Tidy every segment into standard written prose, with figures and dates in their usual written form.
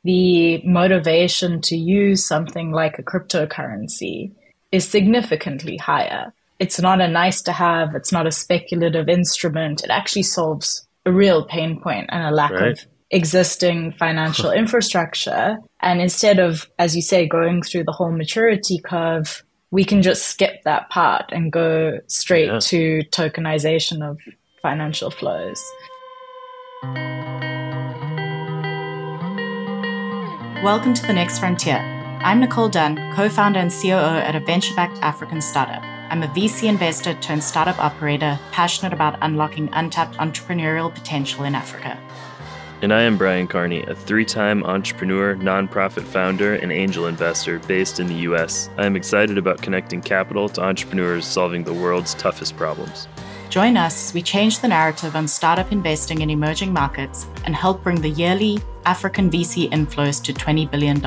the motivation to use something like a cryptocurrency is significantly higher. It's not a nice to have, it's not a speculative instrument. It actually solves a real pain point and a lack of existing financial infrastructure. And instead of, as you say, going through the whole maturity curve, we can just skip that part and go straight to tokenization of financial flows. Welcome to The Next Frontier. I'm Nicole Dunn, co-founder and COO at a venture-backed African startup. I'm a VC investor turned startup operator, passionate about unlocking untapped entrepreneurial potential in Africa. And I am Brian Carney, a 3-time entrepreneur, nonprofit founder, and angel investor based in the US. I am excited about connecting capital to entrepreneurs solving the world's toughest problems. Join us as we change the narrative on startup investing in emerging markets and help bring the yearly African VC inflows to $20 billion.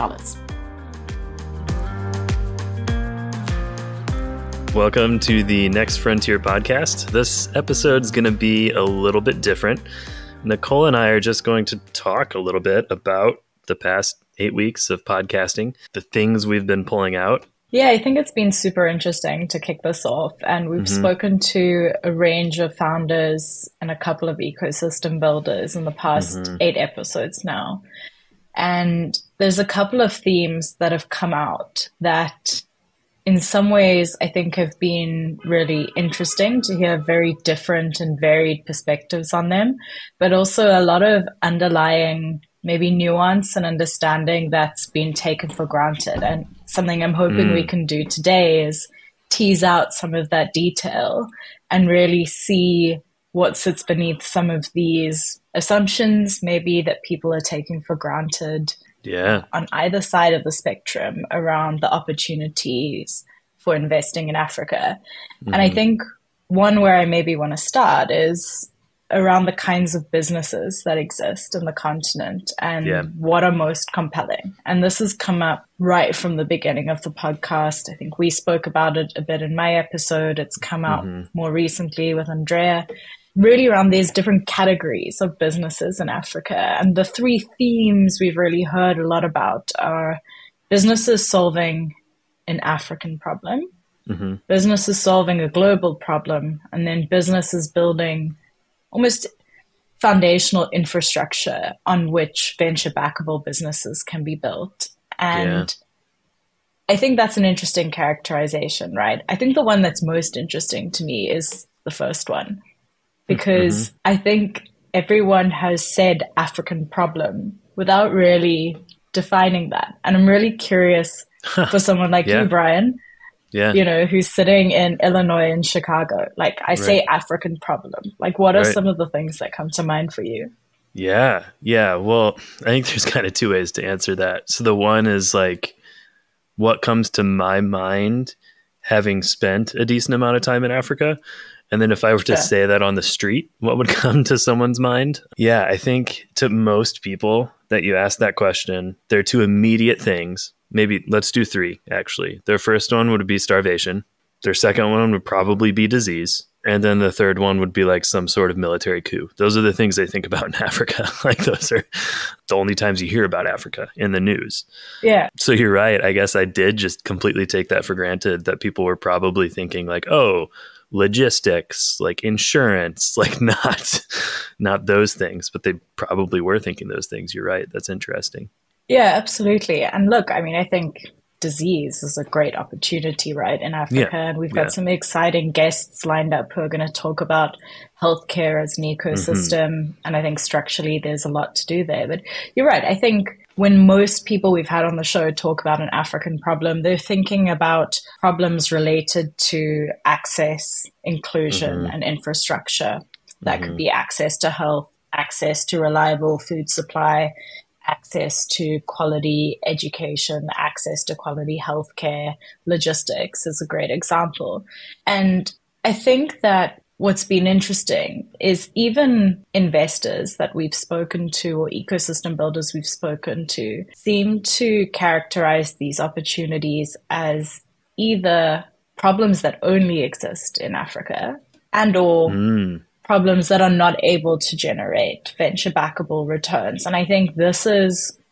Welcome to the Next Frontier podcast. This episode's going to be a little bit different. Nicole and I are just going to talk a little bit about the past 8 weeks of podcasting, the things we've been pulling out. Yeah, I think it's been super interesting to kick this off. And we've spoken to a range of founders and a couple of ecosystem builders in the past 8 episodes now. And there's a couple of themes that have come out that in some ways I think have been really interesting to hear very different and varied perspectives on them, but also a lot of underlying maybe nuance and understanding that's been taken for granted. And something I'm hoping we can do today is tease out some of that detail and really see what sits beneath some of these assumptions maybe that people are taking for granted on either side of the spectrum around the opportunities for investing in Africa. And I think one where I maybe want to start is around the kinds of businesses that exist in the continent and what are most compelling. And this has come up right from the beginning of the podcast. I think we spoke about it a bit in my episode. It's come out more recently with Andrea, really around these different categories of businesses in Africa. And the 3 themes we've really heard a lot about are businesses solving an African problem, businesses solving a global problem, and then businesses building almost foundational infrastructure on which venture-backable businesses can be built. And I think that's an interesting characterization, right? I think the one that's most interesting to me is the first one, because I think everyone has said African problem without really defining that. And I'm really curious for someone like you, Brian, you know, who's sitting in Illinois and Chicago. Like I say African problem. Like what are some of the things that come to mind for you? Yeah. Well, I think there's kind of 2 ways to answer that. So the one is like, what comes to my mind having spent a decent amount of time in Africa? And then if I were to say that on the street, what would come to someone's mind? Yeah, I think to most people that you ask that question, there are 2 immediate things. Maybe let's do 3, actually. Their first one would be starvation. Their second one would probably be disease. And then the third one would be like some sort of military coup. Those are the things they think about in Africa. Like those are the only times you hear about Africa in the news. Yeah. So you're right. I guess I did just completely take that for granted that people were probably thinking like, oh, logistics, like insurance, like not those things, but they probably were thinking those things. You're right. That's interesting. Yeah, absolutely. And look, I mean, I think disease is a great opportunity, right, in Africa. And we've got some exciting guests lined up who are going to talk about healthcare as an ecosystem. And I think structurally there's a lot to do there. But you're right. I think when most people we've had on the show talk about an African problem, they're thinking about problems related to access, inclusion, and infrastructure. That could be access to health, access to reliable food supply, access to quality education, access to quality healthcare. Logistics is a great example. And I think that what's been interesting is even investors that we've spoken to or ecosystem builders we've spoken to seem to characterize these opportunities as either problems that only exist in Africa and or problems that are not able to generate venture-backable returns. And I think this is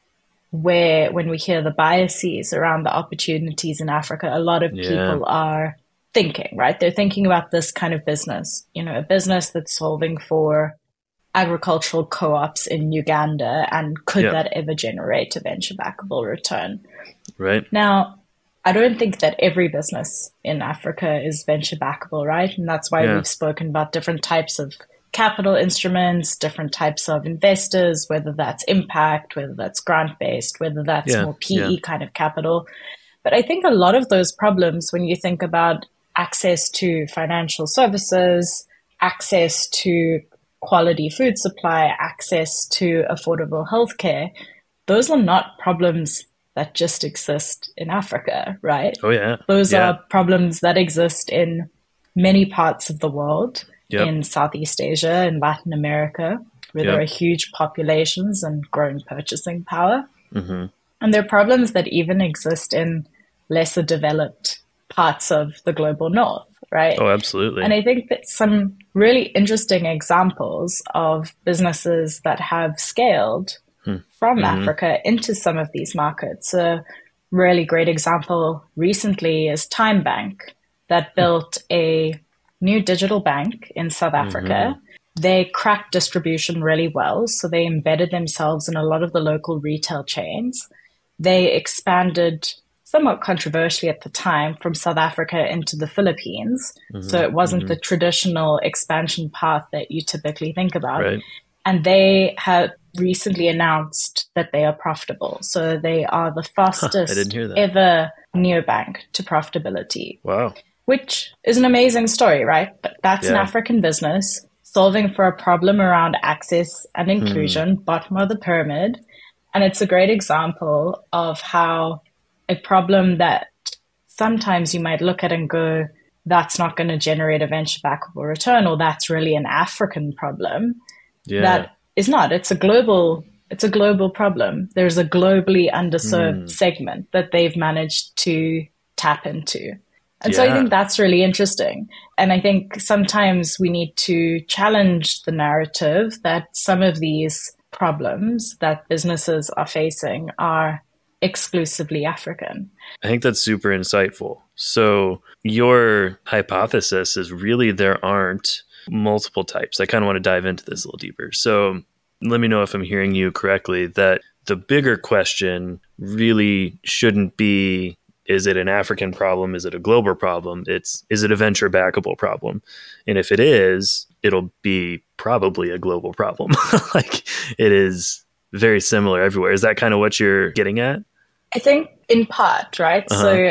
where when we hear the biases around the opportunities in Africa, a lot of people are thinking, right? They're thinking about this kind of business, a business that's solving for agricultural co-ops in Uganda, and could that ever generate a venture backable return? Right. Now, I don't think that every business in Africa is venture backable, right? And that's why we've spoken about different types of capital instruments, different types of investors, whether that's impact, whether that's grant-based, whether that's more PE kind of capital. But I think a lot of those problems, when you think about access to financial services, access to quality food supply, access to affordable healthcare, those are not problems that just exist in Africa, right? Oh, yeah. Those are problems that exist in many parts of the world, in Southeast Asia, in Latin America, where there are huge populations and growing purchasing power. Mm-hmm. And they're problems that even exist in lesser developed parts of the global north, right? Oh, absolutely. And I think that some really interesting examples of businesses that have scaled from Africa into some of these markets. A really great example recently is Time Bank, that built a new digital bank in South Africa. They cracked distribution really well, so they embedded themselves in a lot of the local retail chains. They expanded, somewhat controversially at the time, from South Africa into the Philippines. So it wasn't the traditional expansion path that you typically think about. Right. And they have recently announced that they are profitable. So they are the fastest ever neobank to profitability. Wow. Which is an amazing story, right? But that's an African business solving for a problem around access and inclusion, bottom of the pyramid. And it's a great example of how a problem that sometimes you might look at and go, that's not going to generate a venture backable return, or that's really an African problem. That is not. It's a global problem. There's a globally underserved segment that they've managed to tap into. And so I think that's really interesting. And I think sometimes we need to challenge the narrative that some of these problems that businesses are facing are exclusively African. I think that's super insightful. So your hypothesis is really there aren't multiple types. I kind of want to dive into this a little deeper. So let me know if I'm hearing you correctly, that the bigger question really shouldn't be, is it an African problem? Is it a global problem? Is it a venture backable problem? And if it is, it'll be probably a global problem. Like, it is very similar everywhere. Is that kind of what you're getting at? I think in part, right?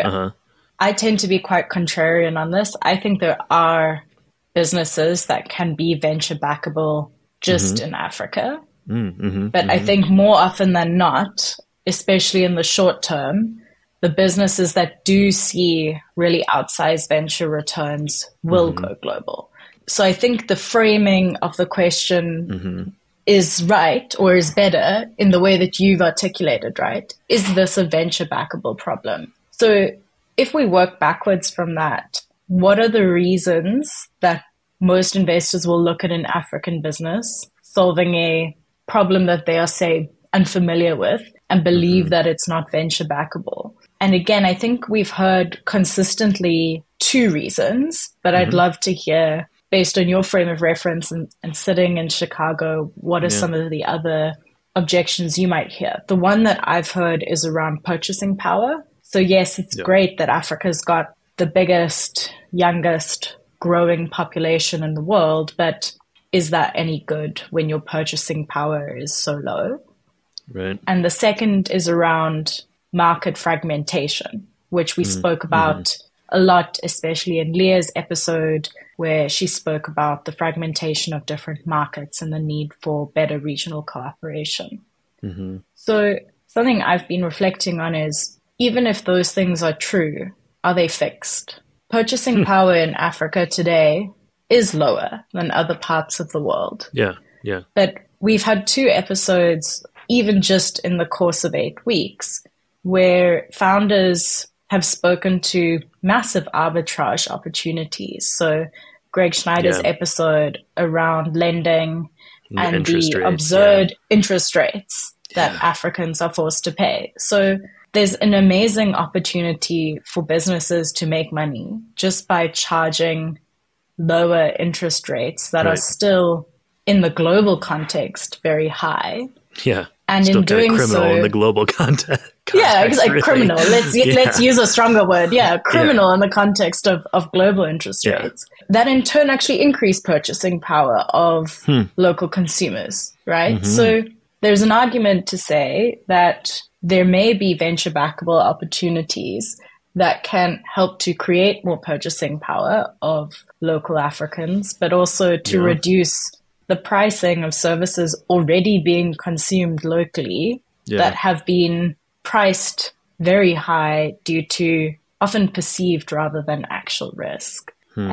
I tend to be quite contrarian on this. I think there are businesses that can be venture backable just in Africa. But I think more often than not, especially in the short term, the businesses that do see really outsized venture returns will go global. So I think the framing of the question is right, or is better in the way that you've articulated, right? Is this a venture backable problem? So if we work backwards from that, what are the reasons that most investors will look at an African business solving a problem that they are, say, unfamiliar with and believe that it's not venture backable? And again, I think we've heard consistently two reasons, but I'd love to hear, based on your frame of reference and sitting in Chicago, what are some of the other objections you might hear? The one that I've heard is around purchasing power. So yes, it's great that Africa's got the biggest, youngest, growing population in the world, but is that any good when your purchasing power is so low? Right. And the second is around market fragmentation, which we spoke about a lot, especially in Leah's episode, where she spoke about the fragmentation of different markets and the need for better regional cooperation. So something I've been reflecting on is, even if those things are true, are they fixed? Purchasing power in Africa today is lower than other parts of the world. Yeah. But we've had 2 episodes, even just in the course of 8 weeks, where founders have spoken to massive arbitrage opportunities. So Greg Schneider's episode around lending and the absurd interest rates that Africans are forced to pay. So there's an amazing opportunity for businesses to make money just by charging lower interest rates that are still, in the global context, very high. Yeah. And still in doing criminal so, in the global context. Yeah, like really. Criminal. Let's use a stronger word. Yeah, criminal in the context of global interest rates. That in turn actually increase purchasing power of local consumers, right? Mm-hmm. So there's an argument to say that there may be venture backable opportunities that can help to create more purchasing power of local Africans, but also to reduce the pricing of services already being consumed locally that have been priced very high due to often perceived rather than actual risk.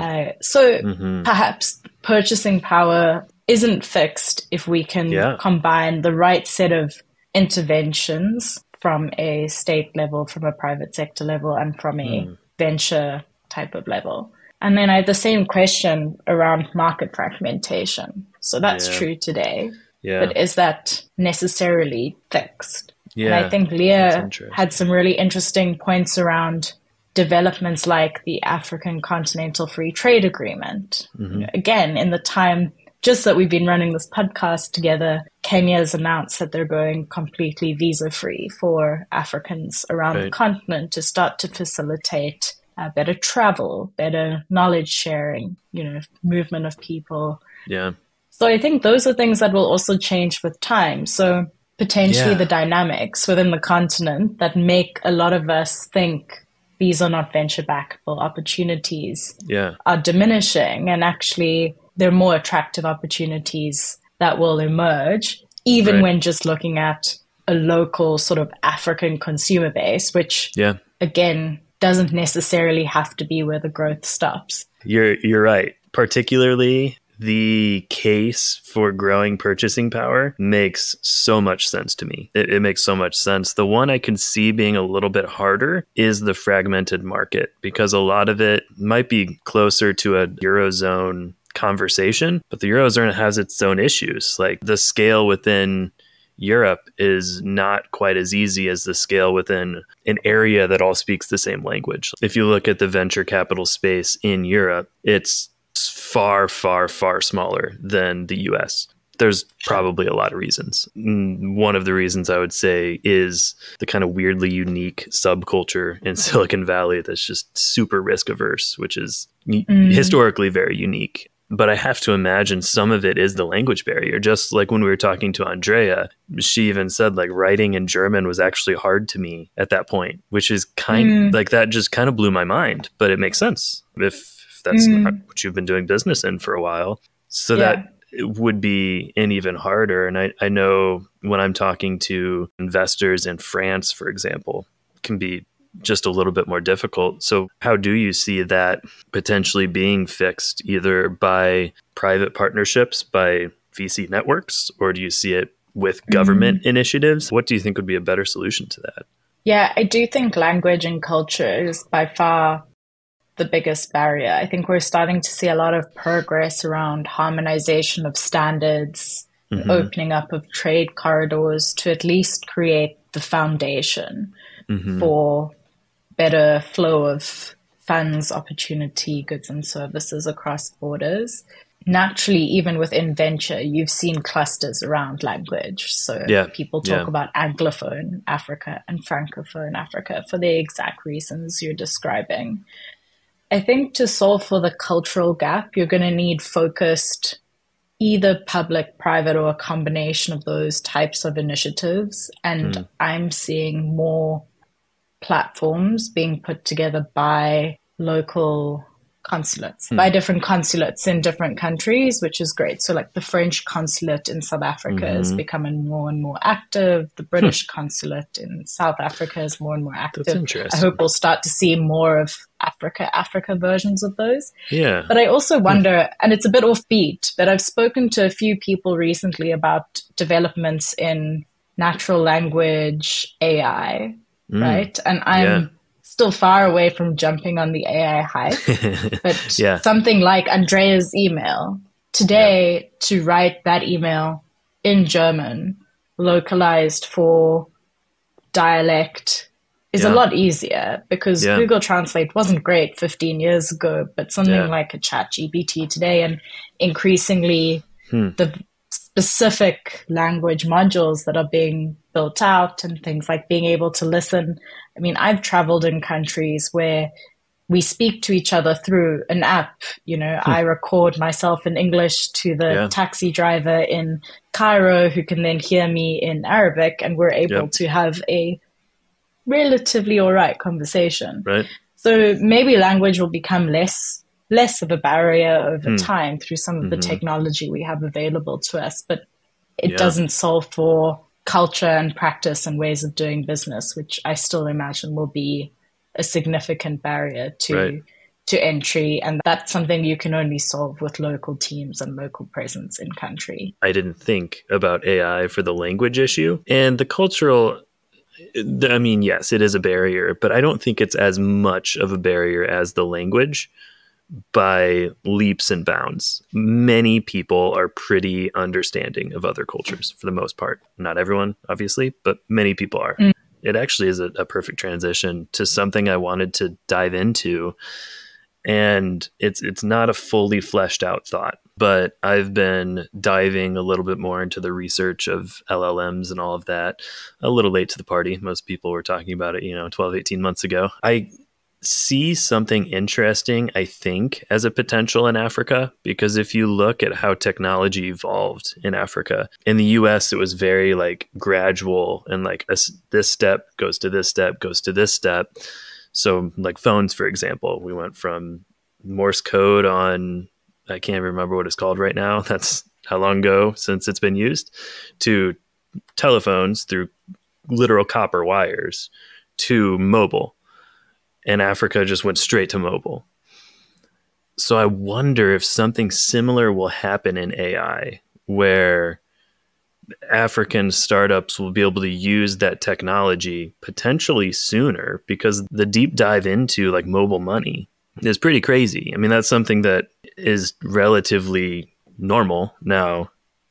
Perhaps purchasing power isn't fixed if we can combine the right set of interventions from a state level, from a private sector level, and from a venture type of level. And then I had the same question around market fragmentation. So that's true today. Yeah. But is that necessarily fixed? Yeah. And I think Leah had some really interesting points around developments like the African Continental Free Trade Agreement. Mm-hmm. Again, in the time just that we've been running this podcast together, Kenya has announced that they're going completely visa-free for Africans around the continent to start to facilitate better travel, better knowledge sharing, movement of people. Yeah. So I think those are things that will also change with time. So potentially the dynamics within the continent that make a lot of us think these are not venture backable opportunities are diminishing, and actually there are more attractive opportunities that will emerge, even when just looking at a local sort of African consumer base, which again doesn't necessarily have to be where the growth stops. You're right. Particularly the case for growing purchasing power makes so much sense to me. It makes so much sense. The one I can see being a little bit harder is the fragmented market, because a lot of it might be closer to a Eurozone conversation, but the Eurozone has its own issues. Like the scale within Europe is not quite as easy as the scale within an area that all speaks the same language. If you look at the venture capital space in Europe, it's far, far, far smaller than the US. There's probably a lot of reasons. One of the reasons I would say is the kind of weirdly unique subculture in Silicon Valley that's just super risk averse, which is historically very unique. But I have to imagine some of it is the language barrier. Just like when we were talking to Andrea, she even said like writing in German was actually hard to me at that point, which is like that just kind of blew my mind. But it makes sense if that's not what you've been doing business in for a while. So that it would be even harder. And I know when I'm talking to investors in France, for example, it can be just a little bit more difficult. So how do you see that potentially being fixed, either by private partnerships, by VC networks, or do you see it with government initiatives? What do you think would be a better solution to that? Yeah, I do think language and culture is by far the biggest barrier. I think we're starting to see a lot of progress around harmonization of standards, opening up of trade corridors to at least create the foundation for better flow of funds, opportunity, goods and services across borders. Naturally, even within venture, you've seen clusters around language. So people talk about Anglophone Africa and Francophone Africa for the exact reasons you're describing. I think to solve for the cultural gap, you're going to need focused either public, private, or a combination of those types of initiatives. And I'm seeing more platforms being put together by local consulates, by different consulates in different countries, which is great. So like the French consulate in South Africa is becoming more and more active. The British consulate in South Africa is more and more active. That's interesting. I hope we'll start to see more of Africa versions of those. Yeah. But I also wonder, and it's a bit offbeat, but I've spoken to a few people recently about developments in natural language AI, right? And I'm still far away from jumping on the AI hype, but something like Andrea's email today, to write that email in German localized for dialect is a lot easier, because Google Translate wasn't great 15 years ago, but something like a ChatGPT today, and increasingly the specific language modules that are being built out, and things like being able to listen. I mean, I've traveled in countries where we speak to each other through an app. You know, I record myself in English to the taxi driver in Cairo, who can then hear me in Arabic, and we're able to have a relatively all right conversation. Right. So maybe language will become less of a barrier over time through some of the technology we have available to us, but it doesn't solve for culture and practice and ways of doing business, which I still imagine will be a significant barrier to entry. And that's something you can only solve with local teams and local presence in country. I didn't think about AI for the language issue. And the cultural, I mean, yes, it is a barrier, but I don't think it's as much of a barrier as the language by leaps and bounds. Many people are pretty understanding of other cultures for the most part. Not everyone, obviously, but many people are. It actually is a perfect transition to something I wanted to dive into. And it's not a fully fleshed out thought, but I've been diving a little bit more into the research of LLMs and all of that. A little late to the party. Most people were talking about it, 12, 18 months ago. I see something interesting, I think, as a potential in Africa, because if you look at how technology evolved in Africa, in the US, it was very like gradual and like this step goes to this step, goes to this step. So like phones, for example, we went from Morse code on, I can't remember what it's called right now. That's how long ago since it's been used, to telephones through literal copper wires to mobile. And Africa just went straight to mobile. So I wonder if something similar will happen in AI, where African startups will be able to use that technology potentially sooner, because the deep dive into like mobile money is pretty crazy. I mean, that's something that is relatively normal now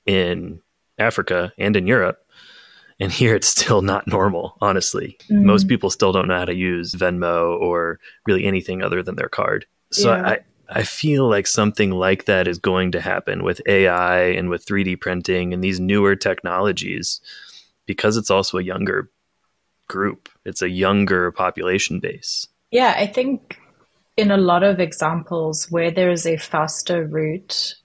in Africa and in Europe. And here it's still not normal, honestly. Most people still don't know how to use Venmo or really anything other than their card. So I feel like something like that is going to happen with AI and with 3D printing and these newer technologies, because it's also a younger group. It's a younger population base. Yeah, I think in a lot of examples where there is a faster route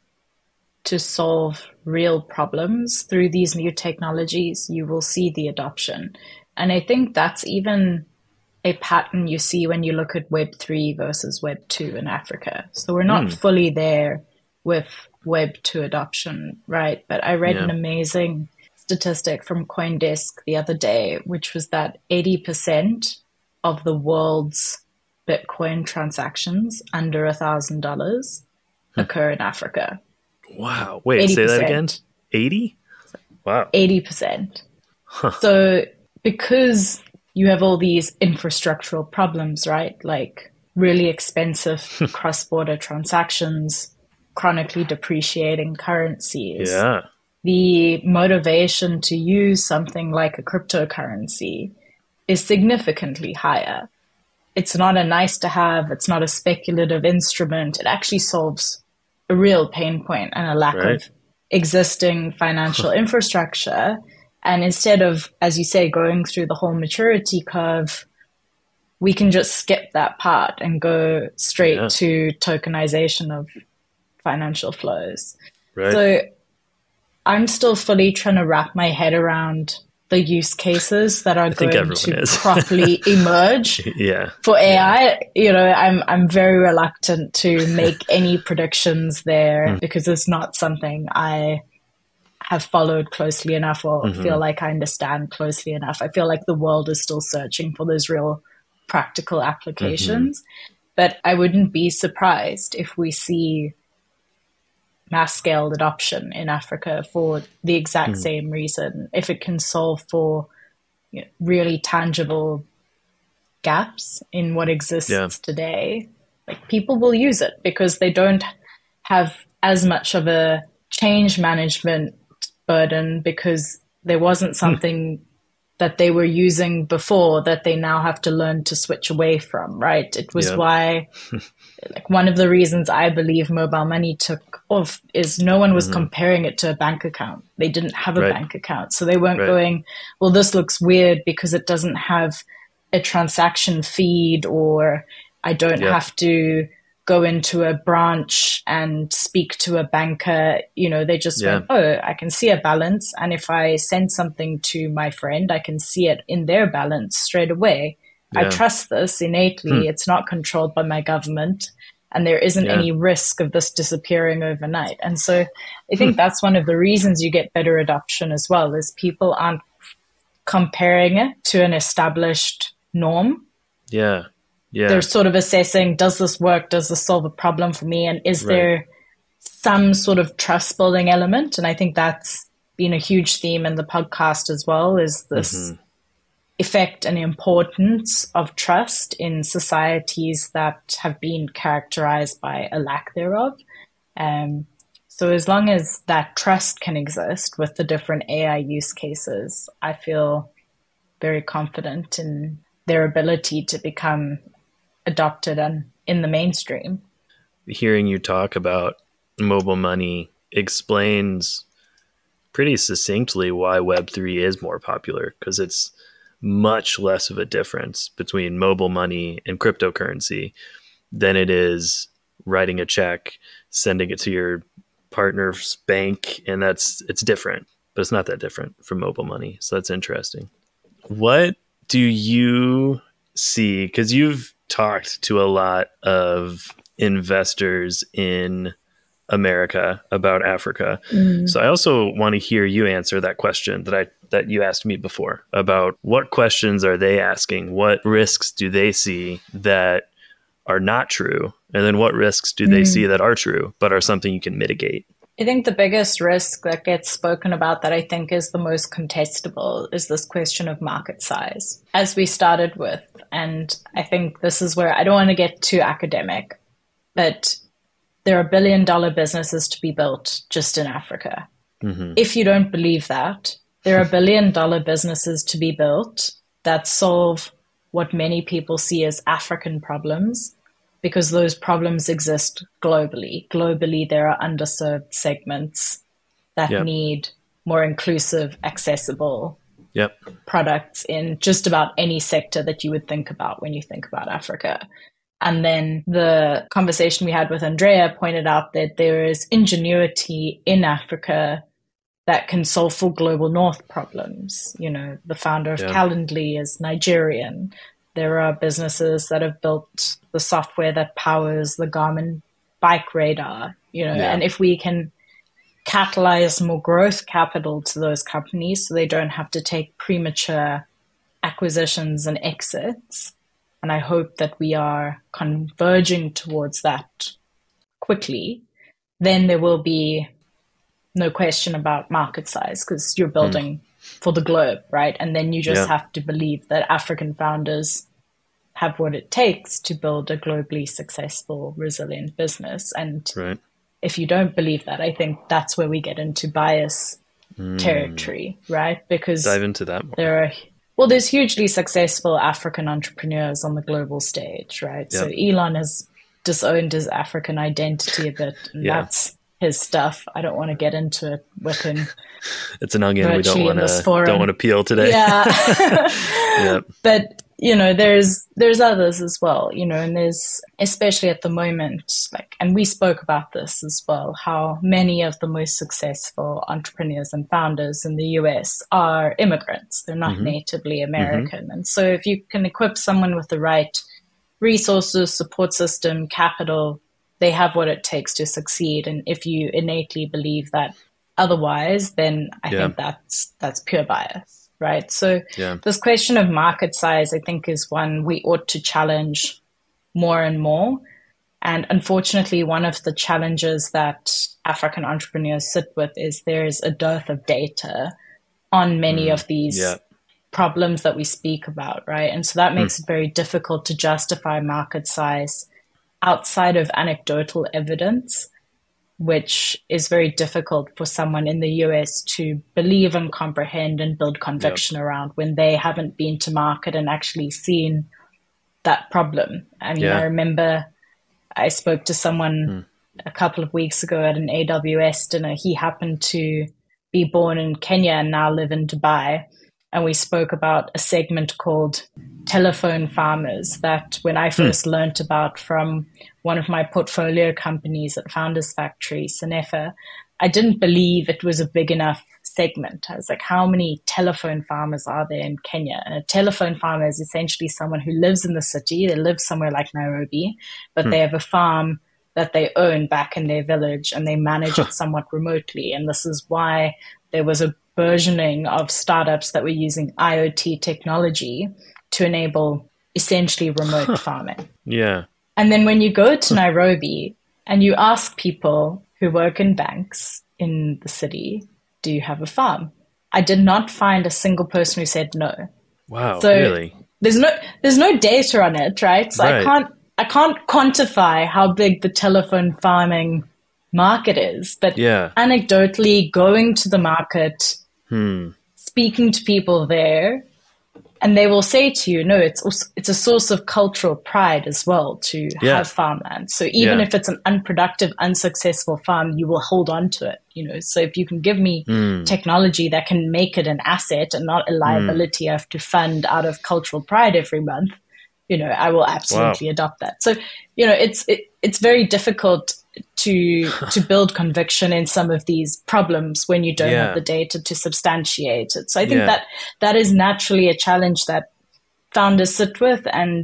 to solve real problems through these new technologies, you will see the adoption. And I think that's even a pattern you see when you look at Web3 versus Web2 in Africa. So we're not fully there with Web2 adoption, right? But I read an amazing statistic from CoinDesk the other day, which was that 80% of the world's Bitcoin transactions under $1,000 occur in Africa. Wow. Wait, 80%. Say that again? 80? Wow. 80%. Huh. So because you have all these infrastructural problems, right? Like really expensive cross-border transactions, chronically depreciating currencies. Yeah. The motivation to use something like a cryptocurrency is significantly higher. It's not a nice to have. It's not a speculative instrument. It actually solves a real pain point and a lack of existing financial infrastructure. And instead of, as you say, going through the whole maturity curve, we can just skip that part and go straight to tokenization of financial flows. Right. So I'm still fully trying to wrap my head around the use cases that are going to properly emerge for AI. You know, I'm very reluctant to make any predictions there because it's not something I have followed closely enough or feel like I understand closely enough. I feel like the world is still searching for those real practical applications. But I wouldn't be surprised if we see mass-scale adoption in Africa for the exact same reason. If it can solve for really tangible gaps in what exists today, like people will use it because they don't have as much of a change management burden, because there wasn't something that they were using before that they now have to learn to switch away from, right? It was why, like, one of the reasons I believe mobile money took off is no one was comparing it to a bank account. They didn't have a bank account. So they weren't going, well, this looks weird because it doesn't have a transaction feed, or I don't have to go into a branch and speak to a banker. You know, they just went, oh, I can see a balance. And if I send something to my friend, I can see it in their balance straight away. I trust this innately. It's not controlled by my government, and there isn't any risk of this disappearing overnight. And so I think that's one of the reasons you get better adoption as well, is people aren't comparing it to an established norm. Yeah. They're sort of assessing, does this work? Does this solve a problem for me? And is there some sort of trust building element? And I think that's been a huge theme in the podcast as well, is this effect and importance of trust in societies that have been characterized by a lack thereof. So as long as that trust can exist with the different AI use cases, I feel very confident in their ability to become adopted and in the mainstream. Hearing you talk about mobile money explains pretty succinctly why Web3 is more popular, because it's much less of a difference between mobile money and cryptocurrency than it is writing a check, sending it to your partner's bank, and it's different, but it's not that different from mobile money. So that's interesting. What do you see, because you've talked to a lot of investors in America about Africa. So I also want to hear you answer that question that you asked me before about what questions are they asking? What risks do they see that are not true? And then what risks do they see that are true, but are something you can mitigate? I think the biggest risk that gets spoken about, that I think is the most contestable, is this question of market size, as we started with. And I think this is where I don't want to get too academic, but there are billion-dollar businesses to be built just in Africa. If you don't believe that, there are billion-dollar businesses to be built that solve what many people see as African problems, because those problems exist globally. Globally, there are underserved segments that need more inclusive, accessible products in just about any sector that you would think about when you think about Africa. And then the conversation we had with Andrea pointed out that there is ingenuity in Africa that can solve for global north problems. You know, the founder of Calendly is Nigerian. There are businesses that have built the software that powers the Garmin bike radar, you know, and if we can catalyze more growth capital to those companies so they don't have to take premature acquisitions and exits, and I hope that we are converging towards that quickly, then there will be no question about market size, because you're building for the globe, right? And then you just have to believe that African founders have what it takes to build a globally successful, resilient business. And if you don't believe that, I think that's where we get into bias territory, right? Because dive into that more. There's hugely successful African entrepreneurs on the global stage, right? So Elon has disowned his African identity a bit, and that's his stuff. I don't want to get into it with him. It's an onion we don't want to peel today. But you know, there's others as well, you know, and there's, especially at the moment, like, and we spoke about this as well, how many of the most successful entrepreneurs and founders in the US are immigrants. They're not natively American. And so if you can equip someone with the right resources, support system, capital, they have what it takes to succeed. And if you innately believe that otherwise, then I think that's pure bias. Right. So this question of market size, I think, is one we ought to challenge more and more. And unfortunately, one of the challenges that African entrepreneurs sit with is there is a dearth of data on many of these problems that we speak about. Right. And so that makes it very difficult to justify market size outside of anecdotal evidence. which is very difficult for someone in the US to believe and comprehend and build conviction around when they haven't been to market and actually seen that problem. I mean, I remember I spoke to someone a couple of weeks ago at an AWS dinner. He happened to be born in Kenya and now live in Dubai. And we spoke about a segment called telephone farmers that when I first learned about from one of my portfolio companies at Founders Factory, Sanefa, I didn't believe it was a big enough segment. I was like, how many telephone farmers are there in Kenya? And a telephone farmer is essentially someone who lives in the city. They live somewhere like Nairobi, but they have a farm that they own back in their village and they manage it somewhat remotely. And this is why there was a burgeoning of startups that were using IoT technology to enable essentially remote farming. Yeah. And then when you go to Nairobi and you ask people who work in banks in the city, do you have a farm? I did not find a single person who said no. Wow, so really? There's no data on it, right? So right. I can't quantify how big the telephone farming market is, but anecdotally going to the market, speaking to people there, and they will say to you, no, it's a source of cultural pride as well to have farmland. So even if it's an unproductive, unsuccessful farm, you will hold on to it. So if you can give me technology that can make it an asset and not a liability I have to fund out of cultural pride every month, I will absolutely adopt that. So, it's very difficult to build conviction in some of these problems when you don't have the data to substantiate it. So I think that is naturally a challenge that founders sit with, and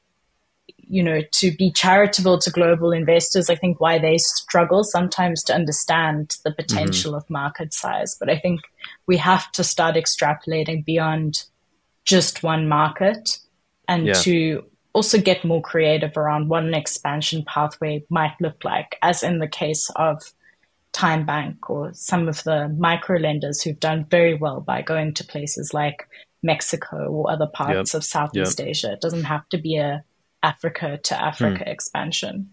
to be charitable to global investors, I think why they struggle sometimes to understand the potential of market size. But I think we have to start extrapolating beyond just one market and to also get more creative around what an expansion pathway might look like, as in the case of Time Bank or some of the micro lenders who've done very well by going to places like Mexico or other parts of Southeast Asia. It doesn't have to be a Africa to Africa expansion.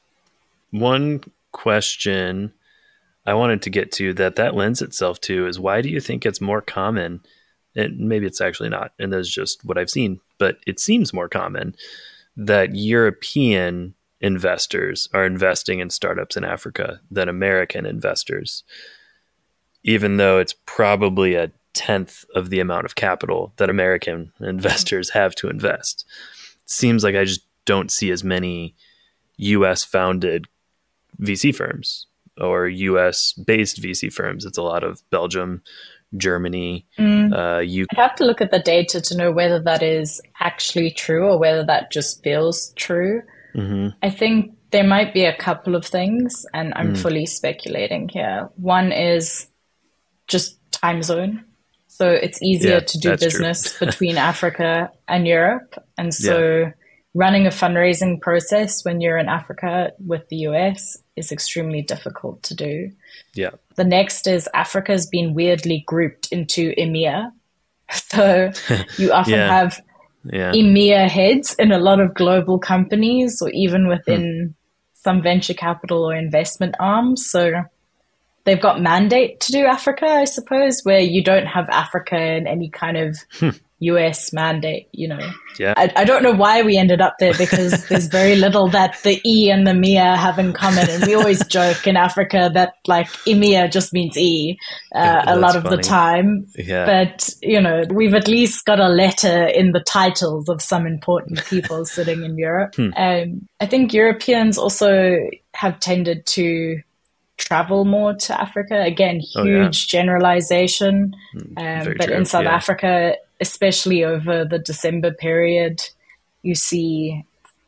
One question I wanted to get to that lends itself to is, why do you think it's more common, and maybe it's actually not, and that's just what I've seen, but it seems more common that European investors are investing in startups in Africa than American investors, even though it's probably a tenth of the amount of capital that American investors have to invest. It seems like I just don't see as many US founded VC firms or US based VC firms. It's a lot of Belgium, Germany, I'd have to look at the data to know whether that is actually true or whether that just feels true. I think there might be a couple of things, and I'm fully speculating here. One is just time zone. So it's easier to do business between Africa and Europe. And so running a fundraising process when you're in Africa with the US is extremely difficult to do. Yeah. The next is Africa's been weirdly grouped into EMEA. So you often have EMEA heads in a lot of global companies, or even within some venture capital or investment arms. So they've got mandate to do Africa, I suppose, where you don't have Africa in any kind of US mandate, Yeah. I don't know why we ended up there, because there's very little that the E and the MEA have in common. And we always joke in Africa that like EMEA just means E a lot of the time. Yeah. But, we've at least got a letter in the titles of some important people sitting in Europe. I think Europeans also have tended to travel more to Africa. Again, huge generalization. But true. In South Africa, especially over the December period, you see,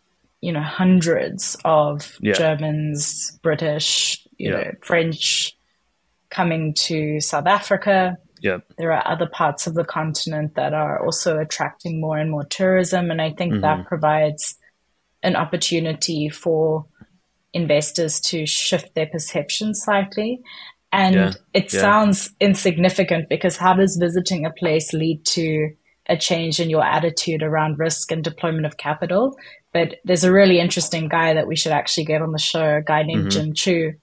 hundreds of Germans, British, French coming to South Africa. Yeah. There are other parts of the continent that are also attracting more and more tourism. And I think that provides an opportunity for investors to shift their perception slightly. And it sounds insignificant, because how does visiting a place lead to a change in your attitude around risk and deployment of capital? But there's a really interesting guy that we should actually get on the show, a guy named Jim Chu,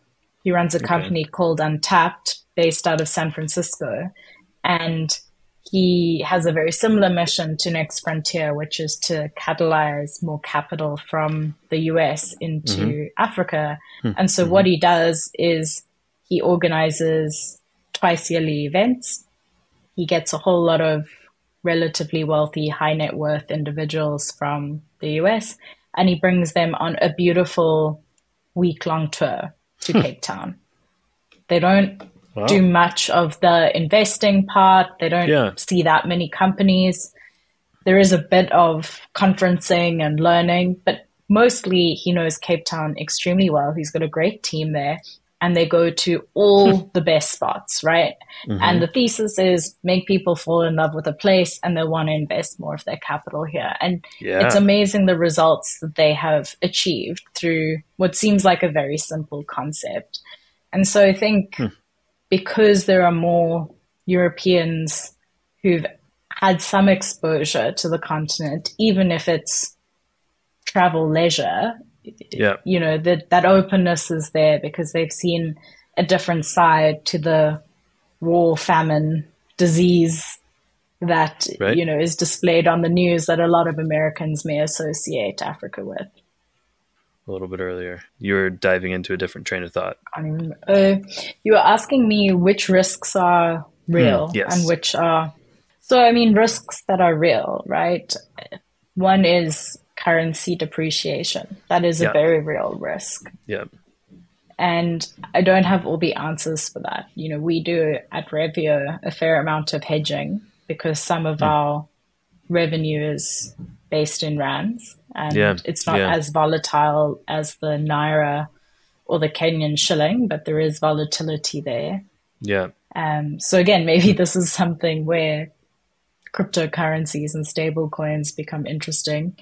He runs a company called Untapped, based out of San Francisco. And he has a very similar mission to Next Frontier, which is to catalyze more capital from the US into Africa. And so what he does is he organizes twice yearly events. He gets a whole lot of relatively wealthy, high net worth individuals from the US, and he brings them on a beautiful week-long tour to Cape Town. They don't do much of the investing part. They don't see that many companies. There is a bit of conferencing and learning, but mostly he knows Cape Town extremely well. He's got a great team there, and they go to all the best spots, right? And the thesis is make people fall in love with a place and they'll want to invest more of their capital here. And it's amazing the results that they have achieved through what seems like a very simple concept. And so I think because there are more Europeans who've had some exposure to the continent, even if it's travel leisure, you know, that openness is there because they've seen a different side to the war, famine, disease that, you know, is displayed on the news that a lot of Americans may associate Africa with. A little bit earlier, you were diving into a different train of thought. You were asking me which risks are real and which are... So, I mean, risks that are real, right? One is currency depreciation. That is a very real risk. And I don't have all the answers for that. You know, we do at Revio a fair amount of hedging because some of our revenue is based in rands, and it's not as volatile as the Naira or the Kenyan shilling, but there is volatility there. So again, maybe this is something where cryptocurrencies and stable coins become interesting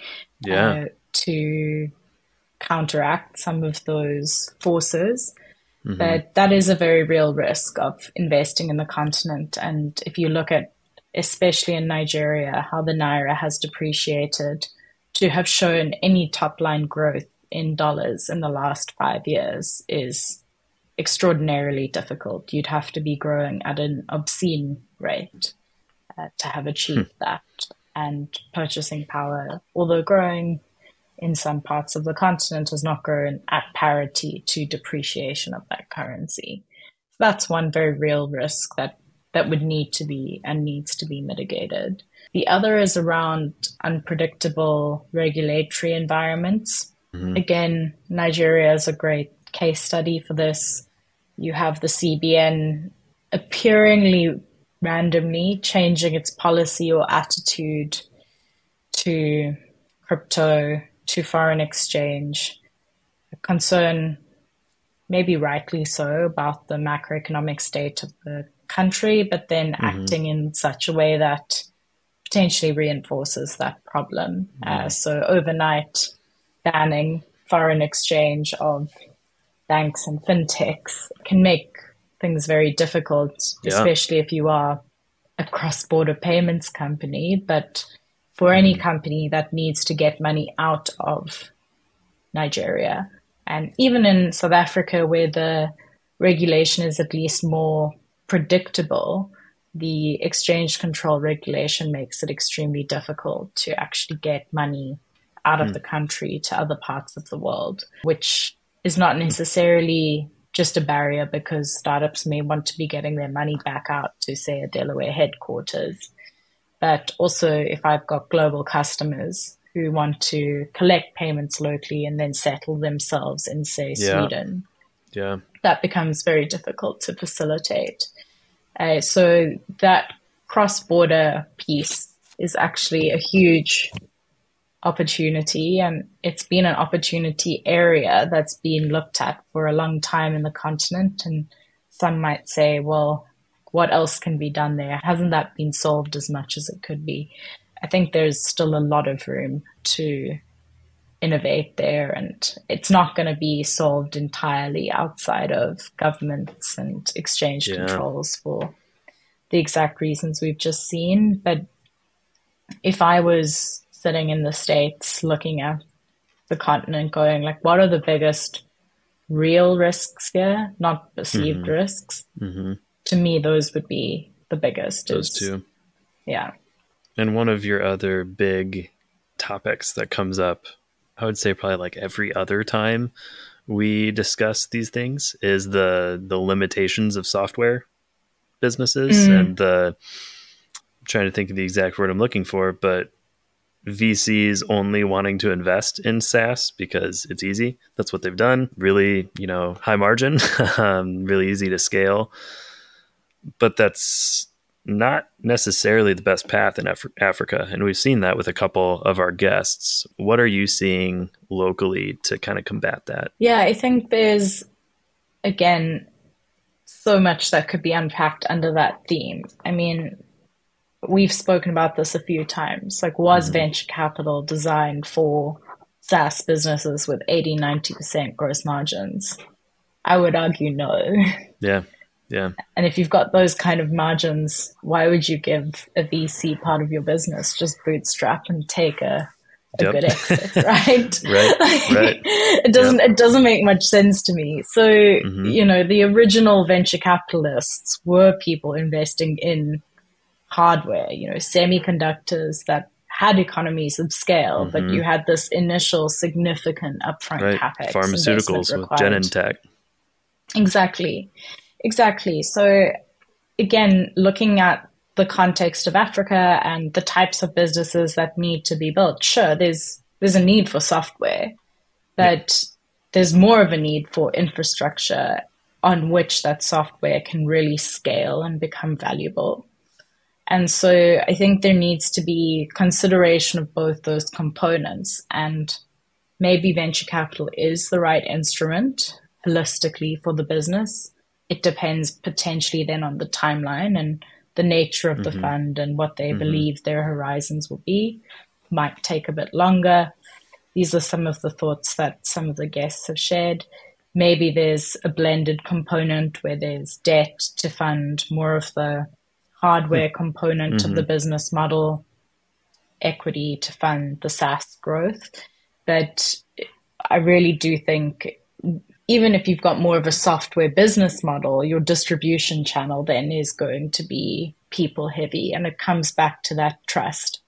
to counteract some of those forces. But that is a very real risk of investing in the continent. And if you look at, especially in Nigeria, how the Naira has depreciated, to have shown any top line growth in dollars in the last 5 years is extraordinarily difficult. You'd have to be growing at an obscene rate to have achieved that. And purchasing power, although growing in some parts of the continent, has not grown at parity to depreciation of that currency. So that's one very real risk that would need to be and needs to be mitigated. The other is around unpredictable regulatory environments. Again, Nigeria is a great case study for this. You have the CBN appearingly randomly changing its policy or attitude to crypto, to foreign exchange, a concern, maybe rightly so, about the macroeconomic state of the country, but then acting in such a way that potentially reinforces that problem. So overnight banning foreign exchange of banks and fintechs can make things very difficult, especially if you are a cross-border payments company. But for any company that needs to get money out of Nigeria, and even in South Africa, where the regulation is at least more predictable, the exchange control regulation makes it extremely difficult to actually get money out of the country to other parts of the world, which is not necessarily just a barrier because startups may want to be getting their money back out to, say, a Delaware headquarters. But also if I've got global customers who want to collect payments locally and then settle themselves in, say, Sweden, that becomes very difficult to facilitate. So that cross-border piece is actually a huge opportunity, and it's been an opportunity area that's been looked at for a long time in the continent. And some might say, well, what else can be done there? Hasn't that been solved as much as it could be? I think there's still a lot of room to innovate there, and it's not going to be solved entirely outside of governments and exchange controls for the exact reasons we've just seen. But if I was sitting in the States looking at the continent going, like, what are the biggest real risks here, not perceived risks. To me, those would be the biggest. Those two. Yeah. And one of your other big topics that comes up, I would say probably like every other time we discuss these things, is the limitations of software businesses and I'm trying to think of the exact word I'm looking for, but VCs only wanting to invest in SaaS because it's easy. That's what they've done. Really, high margin, really easy to scale. But that's not necessarily the best path in Africa. And we've seen that with a couple of our guests. What are you seeing locally to kind of combat that? Yeah, I think there's, again, so much that could be unpacked under that theme. I mean, we've spoken about this a few times. Like, was venture capital designed for SaaS businesses with 80, 90% gross margins? I would argue no. Yeah. Yeah. And if you've got those kind of margins, why would you give a VC part of your business? Just bootstrap and take a good exit, right? Right. It doesn't make much sense to me. So, the original venture capitalists were people investing in hardware, semiconductors that had economies of scale, but you had this initial significant upfront CapEx. Pharmaceuticals with Genentech. Exactly. So again, looking at the context of Africa and the types of businesses that need to be built, sure, there's a need for software, but there's more of a need for infrastructure on which that software can really scale and become valuable. And so I think there needs to be consideration of both those components, and maybe venture capital is the right instrument holistically for the business. It depends potentially then on the timeline and the nature of the fund and what they believe their horizons will be. Might take a bit longer. These are some of the thoughts that some of the guests have shared. Maybe there's a blended component where there's debt to fund more of the hardware component of the business model, equity to fund the SaaS growth. But I really do think even if you've got more of a software business model, your distribution channel then is going to be people heavy. And it comes back to that trust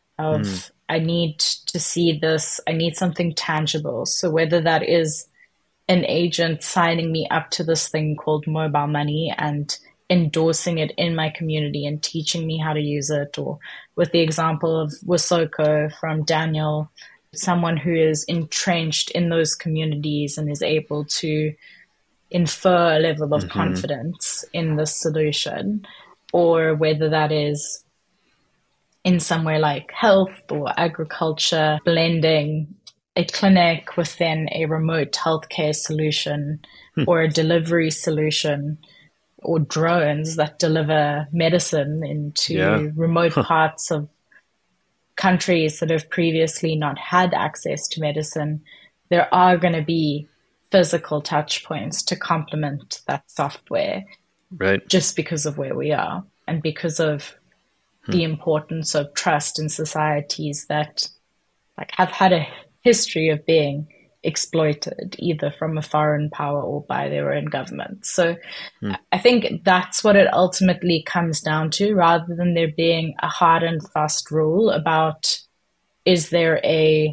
of I need to see this, I need something tangible. So whether that is an agent signing me up to this thing called mobile money and endorsing it in my community and teaching me how to use it, or with the example of Wasoko from Daniel, someone who is entrenched in those communities and is able to infer a level of confidence in the solution, or whether that is in somewhere like health or agriculture, blending a clinic within a remote healthcare solution or a delivery solution, or drones that deliver medicine into remote parts of countries that have previously not had access to medicine. There are going to be physical touch points to complement that software, right? Just because of where we are and because of the importance of trust in societies that have had a history of being exploited either from a foreign power or by their own government. So I think that's what it ultimately comes down to, rather than there being a hard and fast rule about, is there a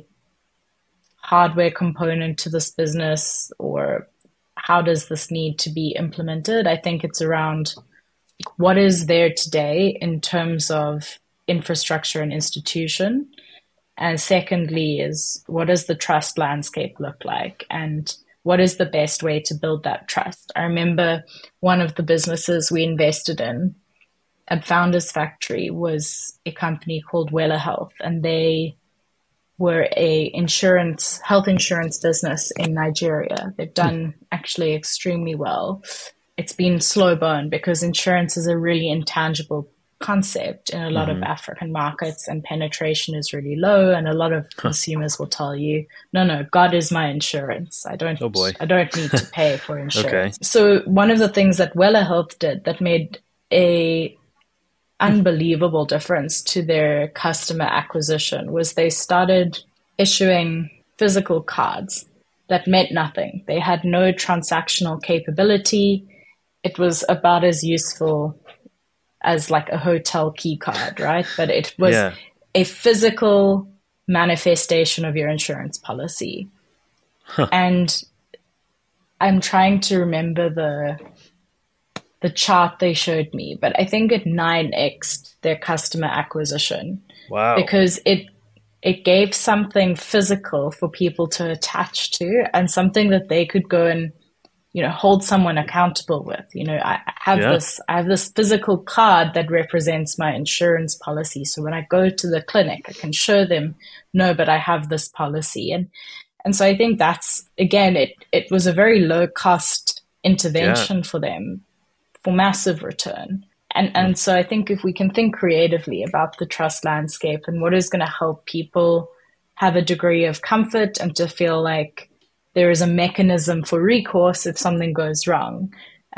hardware component to this business, or how does this need to be implemented? I think it's around what is there today in terms of infrastructure and institution. And secondly is, what does the trust landscape look like? And what is the best way to build that trust? I remember one of the businesses we invested in at Founders Factory was a company called Wella Health, and they were a health insurance business in Nigeria. They've done actually extremely well. It's been slow burn because insurance is a really intangible concept in a lot of African markets, and penetration is really low, and a lot of consumers will tell you, no, God is my insurance. I don't need to pay for insurance. So one of the things that Wella Health did that made a unbelievable difference to their customer acquisition was they started issuing physical cards that meant nothing. They had no transactional capability. It was about as useful as like a hotel key card, right? But it was a physical manifestation of your insurance policy. And I'm trying to remember the chart they showed me, but I think it 9x'd their customer acquisition. Wow. Because it gave something physical for people to attach to, and something that they could go and, you know, hold someone accountable with. You know, I have this physical card that represents my insurance policy. So when I go to the clinic, I can show them, no, but I have this policy. And so I think that's, again, it was a very low cost intervention for them for massive return. And so I think if we can think creatively about the trust landscape and what is going to help people have a degree of comfort and to feel like there is a mechanism for recourse if something goes wrong,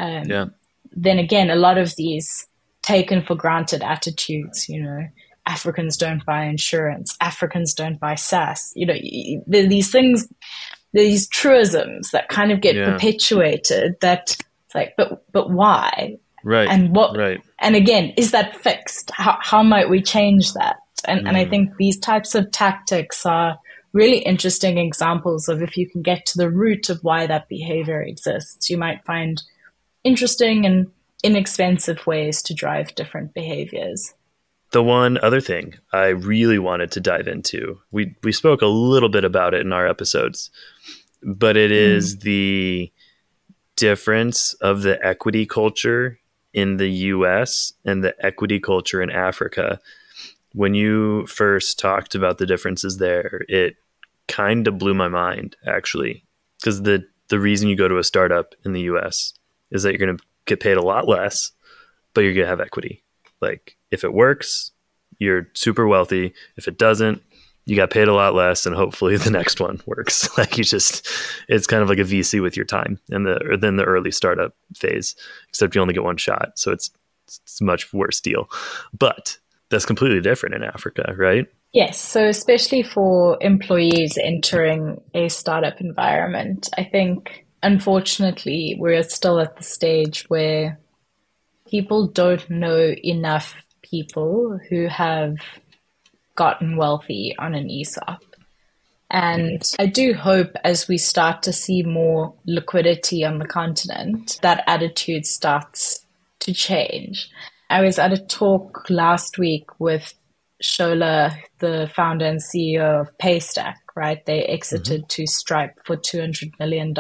then again, a lot of these taken for granted attitudes, you know, Africans don't buy insurance, Africans don't buy SaaS, you know, these things, these truisms that kind of get perpetuated that it's like, but why? Right. And what? Right. And again, is that fixed? How might we change that? And I think these types of tactics are really interesting examples of if you can get to the root of why that behavior exists, you might find interesting and inexpensive ways to drive different behaviors. The one other thing I really wanted to dive into, we spoke a little bit about it in our episodes, but it is the difference of the equity culture in the US and the equity culture in Africa. When you first talked about the differences there, it kind of blew my mind, actually, because the reason you go to a startup in the US is that you're going to get paid a lot less, but you're going to have equity. Like, if it works, you're super wealthy. If it doesn't, you got paid a lot less, and hopefully the next one works. Like, it's kind of like a VC with your time and then the early startup phase, except you only get one shot. So it's a much worse deal. But that's completely different in Africa, right? Yes. So especially for employees entering a startup environment, I think, unfortunately, we're still at the stage where people don't know enough people who have gotten wealthy on an ESOP. And I do hope as we start to see more liquidity on the continent, that attitude starts to change. I was at a talk last week with Shola, the founder and CEO of Paystack, right? They exited to Stripe for $200 million.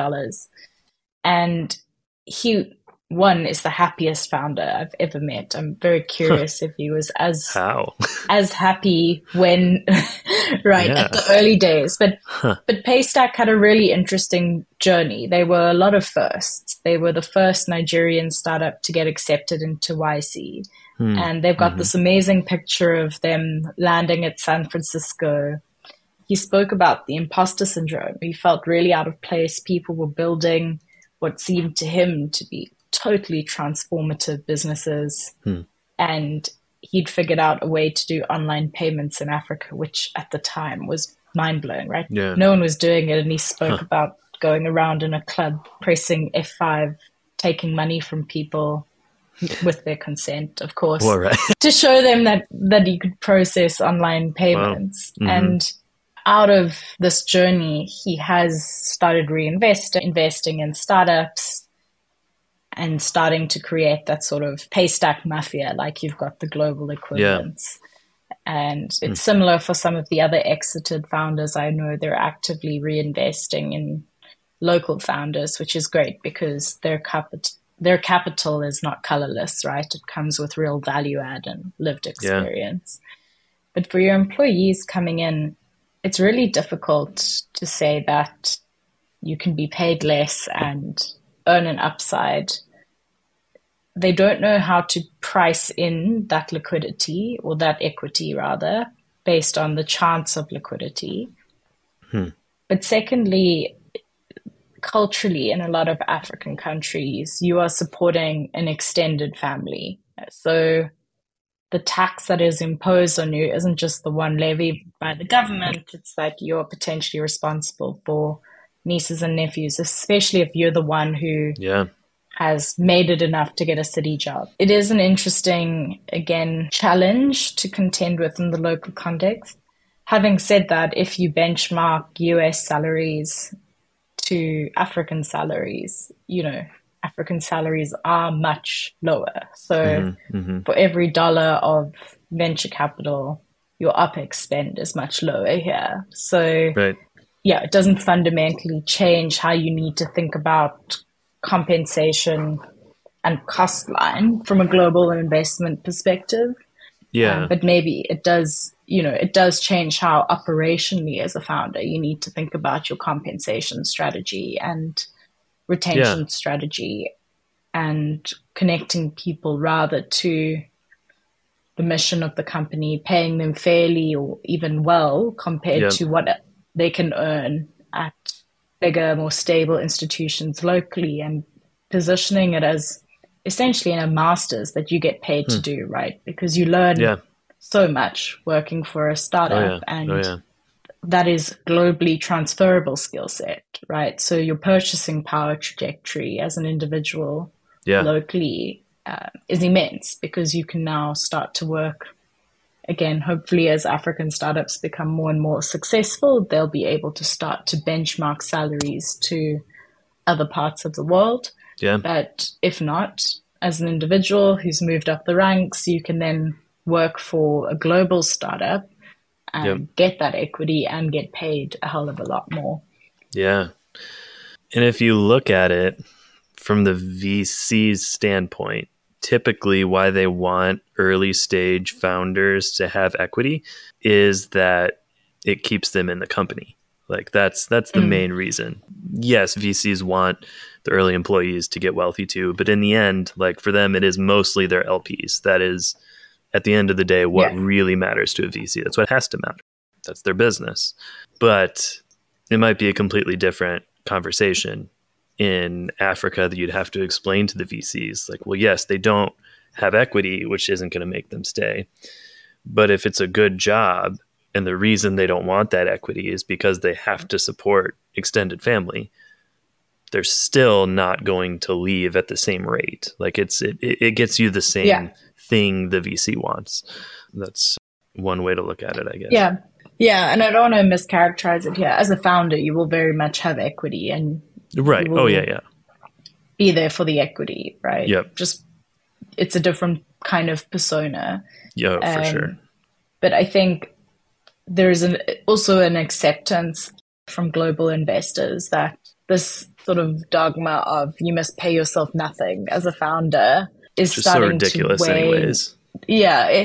And he, one, is the happiest founder I've ever met. I'm very curious if he was as happy when, at the early days. But Paystack had a really interesting journey. They were a lot of firsts. They were the first Nigerian startup to get accepted into YC. And they've got this amazing picture of them landing at San Francisco. He spoke about the imposter syndrome. He felt really out of place. People were building what seemed to him to be totally transformative businesses. And he'd figured out a way to do online payments in Africa, which at the time was mind-blowing, right? Yeah. No one was doing it. And he spoke about going around in a club, pressing F5, taking money from people with their consent, of course, to show them that you could process online payments. Wow. And out of this journey, he has started investing in startups and starting to create that sort of Paystack mafia, like you've got the global equivalents. And it's similar for some of the other exited founders. I know they're actively reinvesting in local founders, which is great because their capital is not colorless, right? It comes with real value add and lived experience. But for your employees coming in, it's really difficult to say that you can be paid less and earn an upside. They don't know how to price in that liquidity, or that equity rather, based on the chance of liquidity. But secondly, culturally, in a lot of African countries, you are supporting an extended family. So the tax that is imposed on you isn't just the one levied by the government. It's that you're potentially responsible for nieces and nephews, especially if you're the one who Yeah. has made it enough to get a city job. It is an interesting, again, challenge to contend with in the local context. Having said that, if you benchmark US salaries to African salaries, African salaries are much lower. So for every dollar of venture capital, your OPEX spend is much lower here. So Right. yeah, it doesn't fundamentally change how you need to think about compensation and cost line from a global investment perspective. Yeah. But maybe it does, it does change how operationally as a founder, you need to think about your compensation strategy and retention strategy and connecting people rather to the mission of the company, paying them fairly or even well compared to what they can earn at bigger, more stable institutions locally, and positioning it as essentially in a master's that you get paid to do, right? Because you learn so much working for a startup and that is globally transferable skill set, right? So your purchasing power trajectory as an individual locally is immense because you can now start to work, again, hopefully as African startups become more and more successful, they'll be able to start to benchmark salaries to other parts of the world. Yeah. But if not, as an individual who's moved up the ranks, you can then work for a global startup and get that equity and get paid a hell of a lot more. Yeah. And if you look at it from the VC's standpoint, typically why they want early stage founders to have equity is that it keeps them in the company. Like that's the main reason. Yes, VCs want the early employees to get wealthy too, but in the end, like for them, it is mostly their LPs. That is, at the end of the day, what really matters to a VC. That's what has to matter. That's their business. But it might be a completely different conversation in Africa that you'd have to explain to the VCs. Like, well, yes, they don't have equity, which isn't going to make them stay. But if it's a good job, and the reason they don't want that equity is because they have to support extended family, they're still not going to leave at the same rate. Like it gets you the same thing the VC wants. That's one way to look at it, I guess. Yeah. Yeah. And I don't want to mischaracterize it here. As a founder, you will very much have equity and right. Oh yeah. Be there for the equity, right? Yep. Just it's a different kind of persona. Yeah, for sure. But I think there's also an acceptance from global investors that this sort of dogma of you must pay yourself nothing as a founder is just starting so ridiculous to weigh. Anyways. Yeah.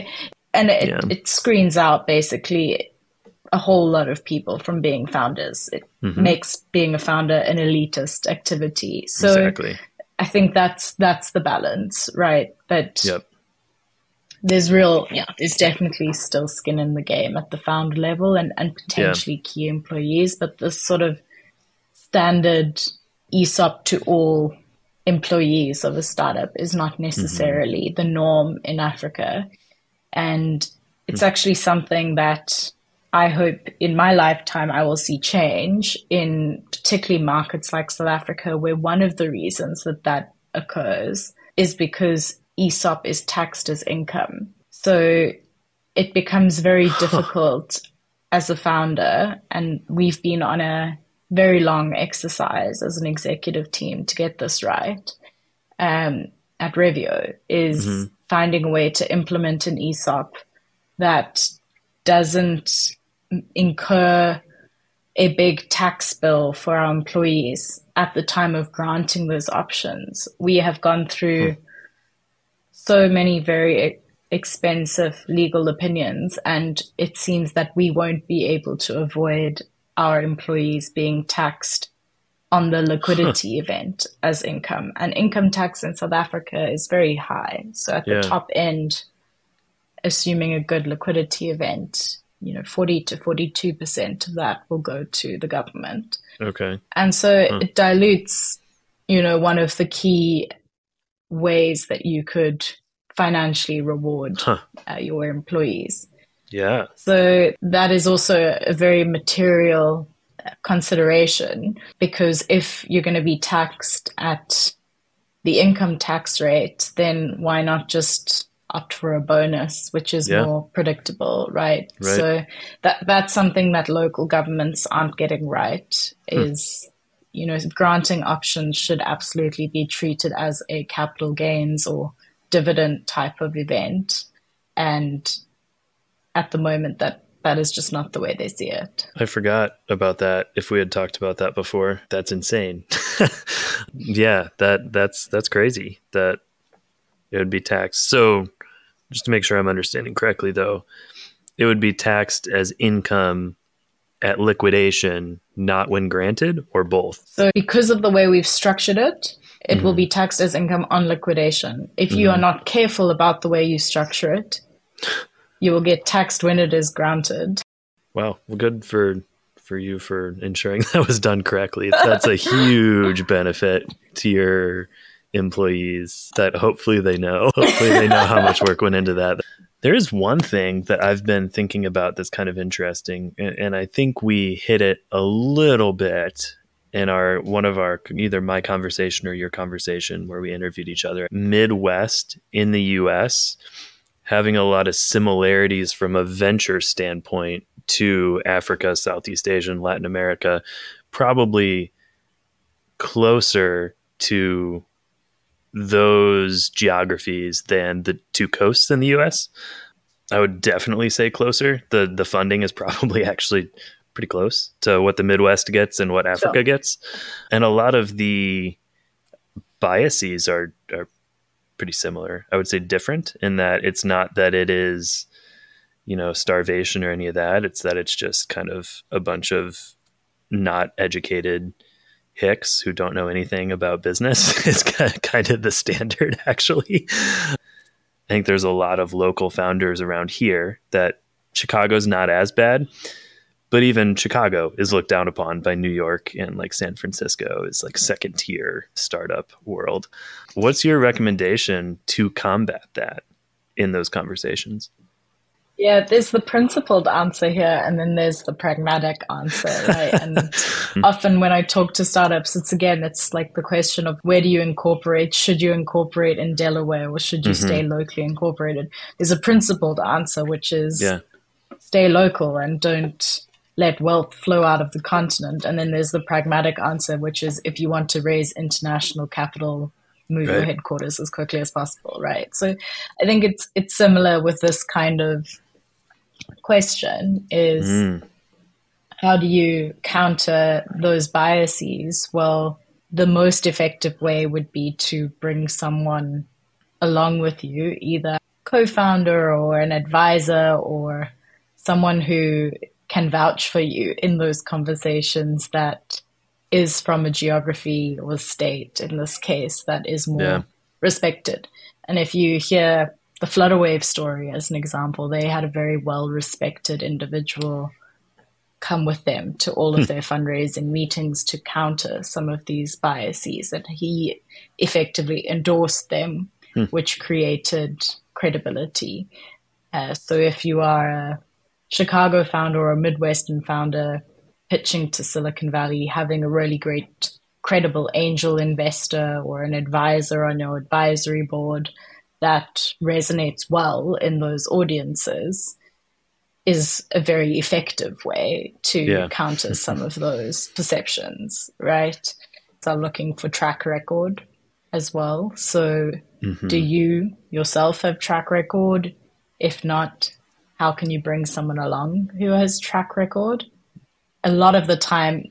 It screens out basically a whole lot of people from being founders. It makes being a founder an elitist activity. So exactly. I think that's the balance, right? But there's definitely still skin in the game at the founder level and potentially key employees, but this sort of standard ESOP to all employees of a startup is not necessarily the norm in Africa. And it's actually something that I hope in my lifetime I will see change in particularly markets like South Africa, where one of the reasons that occurs is because ESOP is taxed as income. So it becomes very difficult as a founder, and we've been on a very long exercise as an executive team to get this right at Revio, is finding a way to implement an ESOP that doesn't incur a big tax bill for our employees at the time of granting those options. We have gone through so many very expensive legal opinions, and it seems that we won't be able to avoid our employees being taxed on the liquidity event as income. And income tax in South Africa is very high. So at the top end, assuming a good liquidity event, 40 to 42% of that will go to the government. Okay. And so it dilutes, one of the key ways that you could financially reward your employees. Yeah. So that is also a very material consideration, because if you're going to be taxed at the income tax rate, then why not just opt for a bonus, which is more predictable, right? So that's something that local governments aren't getting right, is, you know, granting options should absolutely be treated as a capital gains or dividend type of event. And at the moment, that is just not the way they see it. I forgot about that. If we had talked about that before, that's insane. Yeah, that's crazy that it would be taxed. So just to make sure I'm understanding correctly, though, it would be taxed as income at liquidation, not when granted, or both? So because of the way we've structured it, it will be taxed as income on liquidation. If you are not careful about the way you structure it, you will get taxed when it is granted. Wow. Well, good for you for ensuring that was done correctly. That's a huge benefit to your employees that hopefully they know. Hopefully they know how much work went into that. There is one thing that I've been thinking about that's kind of interesting, and I think we hit it a little bit in one of our, either my conversation or your conversation where we interviewed each other. Midwest in the US having a lot of similarities from a venture standpoint to Africa, Southeast Asia, and Latin America, probably closer to those geographies than the two coasts in the US. I would definitely say closer. The funding is probably actually pretty close to what the Midwest gets and what Africa gets. And a lot of the biases are pretty similar. I would say different in that it's not that it is, you know, starvation or any of that. It's that it's just kind of a bunch of not educated hicks who don't know anything about business. It's kind of the standard, actually. I think there's a lot of local founders around here that Chicago's not as bad, but even Chicago is looked down upon by New York, and like San Francisco is like second tier startup world. What's your recommendation to combat that in those conversations? Yeah, there's the principled answer here, and then there's the pragmatic answer, right? And often when I talk to startups, it's like the question of where do you incorporate? Should you incorporate in Delaware, or should you stay locally incorporated? There's a principled answer, which is stay local and don't let wealth flow out of the continent. And then there's the pragmatic answer, which is if you want to raise international capital, move your headquarters as quickly as possible, right? So I think it's similar with this kind of question is how do you counter those biases? Well, the most effective way would be to bring someone along with you, either co-founder or an advisor or someone who can vouch for you in those conversations that is from a geography or state, in this case, that is more respected. And if you hear the Flutterwave story as an example, they had a very well-respected individual come with them to all of their fundraising meetings to counter some of these biases, and he effectively endorsed them, which created credibility. So if you are a Chicago founder or a Midwestern founder pitching to Silicon Valley, having a really great, credible angel investor or an advisor on your advisory board that resonates well in those audiences is a very effective way to counter some of those perceptions, right? So looking for track record as well. So do you yourself have track record? If not, how can you bring someone along who has track record? A lot of the time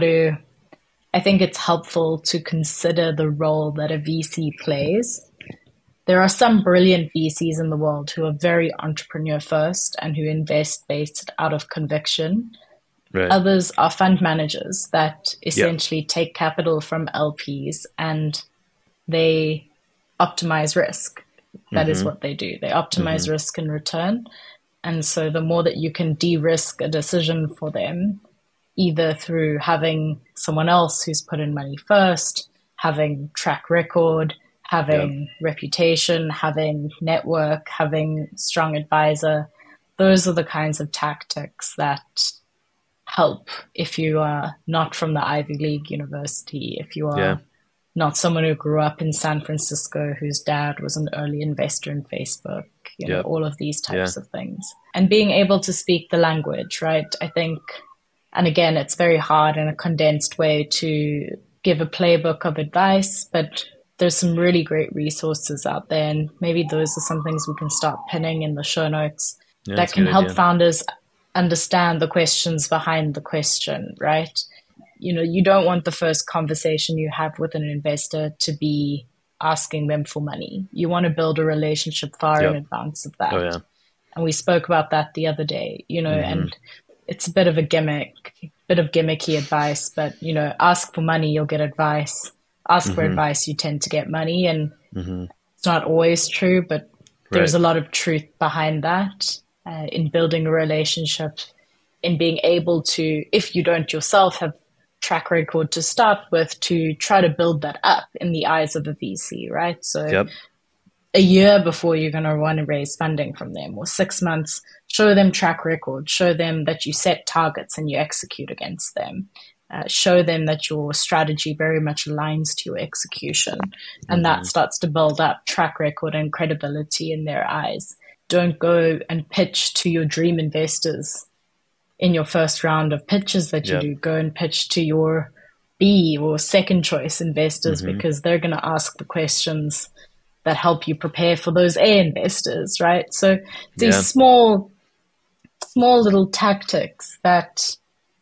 I think it's helpful to consider the role that a VC plays. There are some brilliant VCs in the world who are very entrepreneur first and who invest based out of conviction. Right. Others are fund managers that essentially take capital from LPs and they optimize risk. That is what they do. They optimize risk and return. And so the more that you can de-risk a decision for them, either through having someone else who's put in money first, having track record, having reputation, having network, having strong advisor, those are the kinds of tactics that help if you are not from the Ivy League university, if you are not someone who grew up in San Francisco, whose dad was an early investor in Facebook, you know, all of these types of things. And being able to speak the language, right? I think, and again, it's very hard in a condensed way to give a playbook of advice, but there's some really great resources out there. And maybe those are some things we can start pinning in the show notes that can help founders understand the questions behind the question, right? You know, you don't want the first conversation you have with an investor to be asking them for money. You want to build a relationship far in advance of that. And we spoke about that the other day, you know, and it's a bit of a gimmicky advice, but, you know, ask for money, you'll get advice. Ask for advice, you tend to get money. And it's not always true, but there's a lot of truth behind that in building a relationship, in being able to, if you don't yourself have track record to start with, to try to build that up in the eyes of a VC, right? So a year before you're going to want to raise funding from them, or 6 months, show them track record, show them that you set targets and you execute against them. Show them that your strategy very much aligns to your execution, and that starts to build up track record and credibility in their eyes. Don't go and pitch to your dream investors in your first round of pitches that you do. Go and pitch to your B or second choice investors, because they're going to ask the questions that help you prepare for those A investors, right? So these small little tactics that,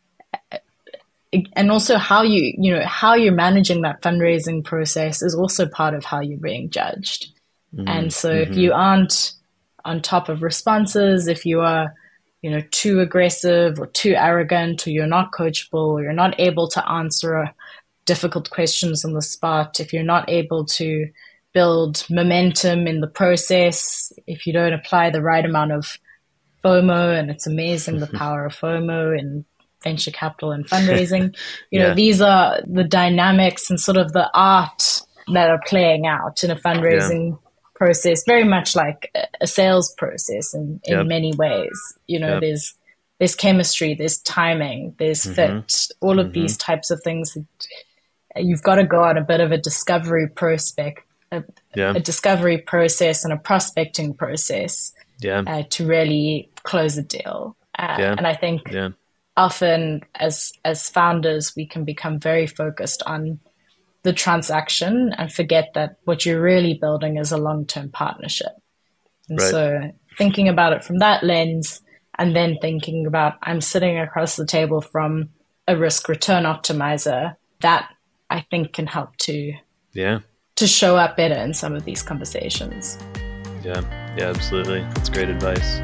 and also how you're managing that fundraising process is also part of how you're being judged. And so if you aren't on top of responses, if you are, you know, too aggressive or too arrogant, or you're not coachable, or you're not able to answer difficult questions on the spot, if you're not able to build momentum in the process, if you don't apply the right amount of FOMO, and it's amazing the power of FOMO in venture capital and fundraising, you know, these are the dynamics and sort of the art that are playing out in a fundraising process, very much like a sales process in many ways. You know, there's chemistry, there's timing, there's fit, all of these types of things. You've got to go on a bit of a discovery a discovery process and a prospecting process to really close a deal. And I think often as founders, we can become very focused on the transaction and forget that what you're really building is a long-term partnership. And so thinking about it from that lens, and then thinking about, I'm sitting across the table from a risk return optimizer, that I think can help to show up better in some of these conversations. Yeah, absolutely. That's great advice.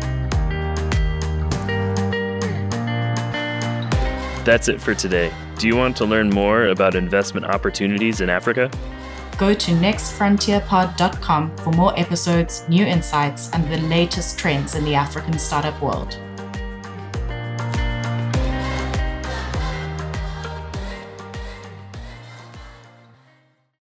That's it for today. Do you want to learn more about investment opportunities in Africa? Go to nextfrontierpod.com for more episodes, new insights, and the latest trends in the African startup world.